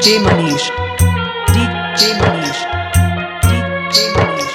DJ Manish, DJ Manish, DJ Manish.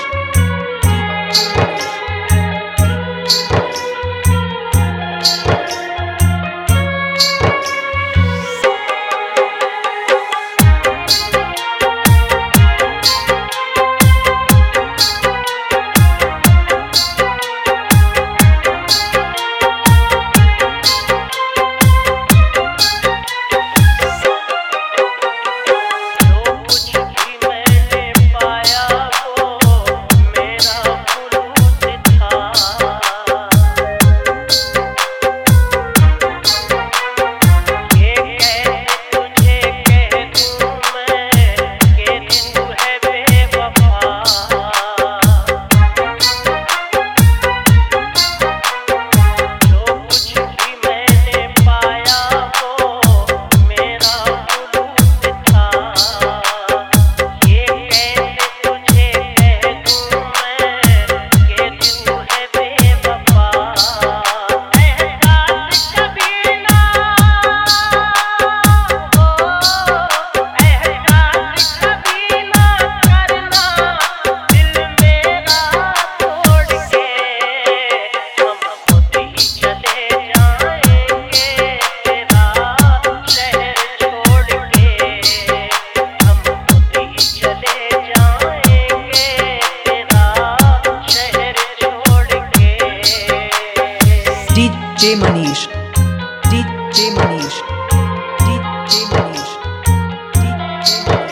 DJ Manish, DJ Manish, DJ Manish, DJ Manish.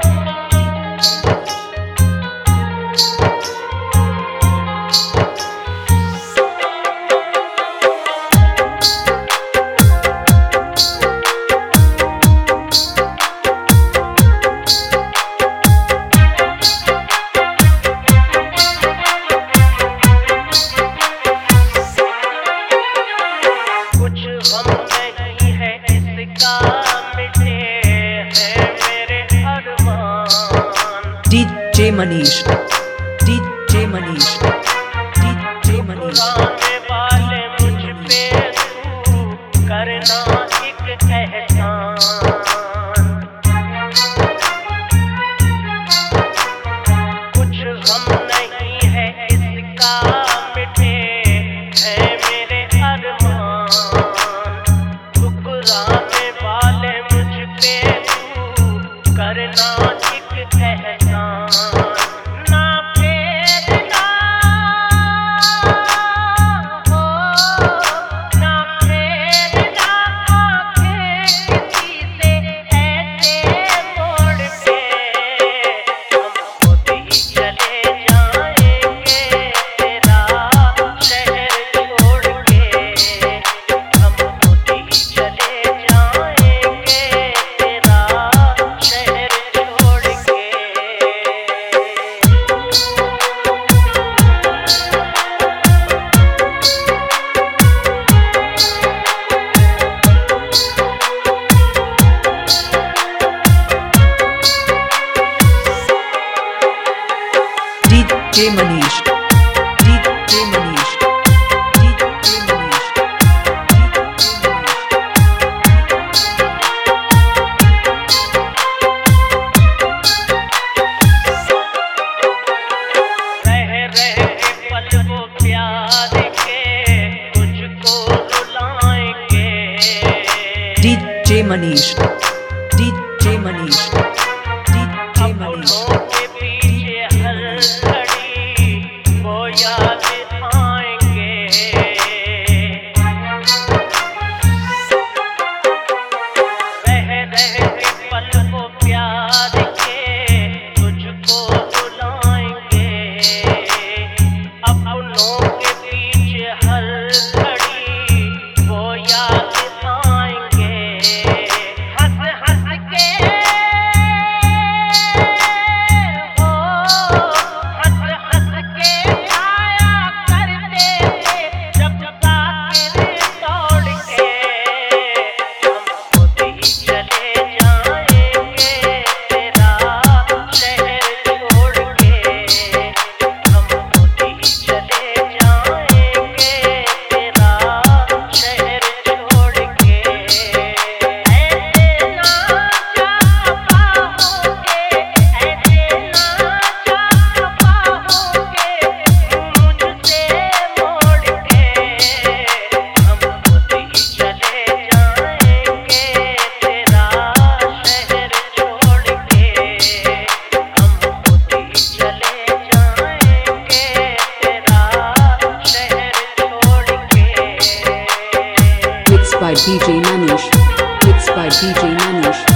DJ Manish, DJ Manish, DJ Manish. पुराने वाले मुझ पे तू करना एक एहसान, कुछ गम नहीं है इसका मिटे है मेरे अरमान। ठुकराने वाले मुझ पे तू करना एक एहसान। DJ Manish, DJ Manish, DJ Manish, रह के पल वो प्यार के मुझको रुलाएंगे। DJ Manish, DJ Manish, DJ Manish. के पीछे हर घड़ी by DJ Manish. Mixed by DJ Manish.